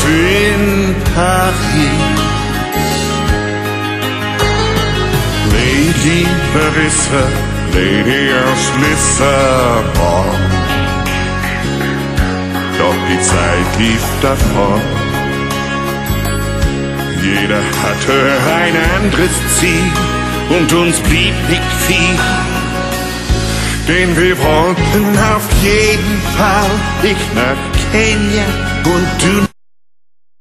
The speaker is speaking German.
in Paris. Lady Marissa, Lady aus Lissabon. Doch die Zeit lief davon. Jeder hatte ein anderes Ziel und uns blieb nicht viel. Denn wir wollten auf jeden Fall, ich nach Kenia und du